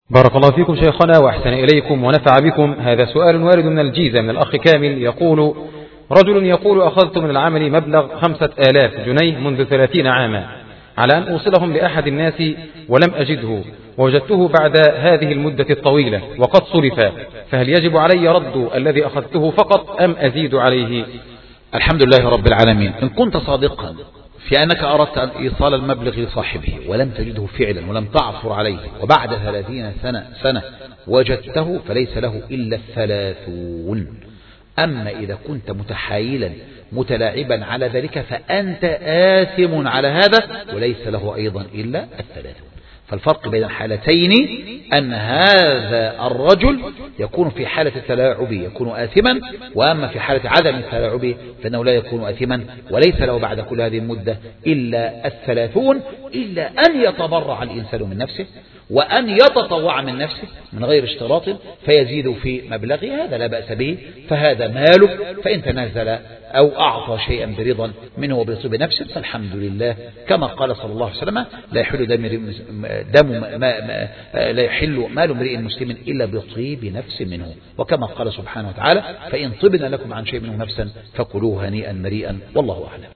بارك الله فيكم شيخنا وأحسن إليكم ونفع بكم. هذا سؤال وارد من الجيزة من الأخ كامل يقول: رجل يقول: أخذت من العمل مبلغ 5000 جنيه منذ 30 عاما على أن أوصلهم لأحد الناس ولم أجده، ووجدته بعد هذه المدة الطويلة وقد صرف، فهل يجب علي رد الذي أخذته فقط أم أزيد عليه؟ الحمد لله رب العالمين. إن كنت صادقا في أنك أردت أن إيصال المبلغ لصاحبه ولم تجده فعلا ولم تعثر عليه وبعد 30 سنة وجدته فليس له إلا 30. أما إذا كنت متحايلا متلاعبا على ذلك فأنت آثم على هذا وليس له أيضا إلا 30. فالفرق بين الحالتين أن هذا الرجل يكون في حالة التلاعب يكون آثما، وأما في حالة عدم التلاعب فإنه لا يكون آثما وليس له بعد كل هذه المدة إلا 30، إلا أن يتبرع الإنسان من نفسه وأن يتطوع من نفسه من غير اشتراط فيزيد في مبلغه، هذا لا بأس به، فهذا ماله، فإن تنازل أو أعطى شيئا برضا منه وبطيب نفسه فالحمد لله، كما قال صلى الله عليه وسلم: لا يحل مال امرئ مسلم إلا بطيب نفس منه، وكما قال سبحانه وتعالى: فإن طبن لكم عن شيء منه نفسا فكلوه هنيئا مريئا، والله أعلم.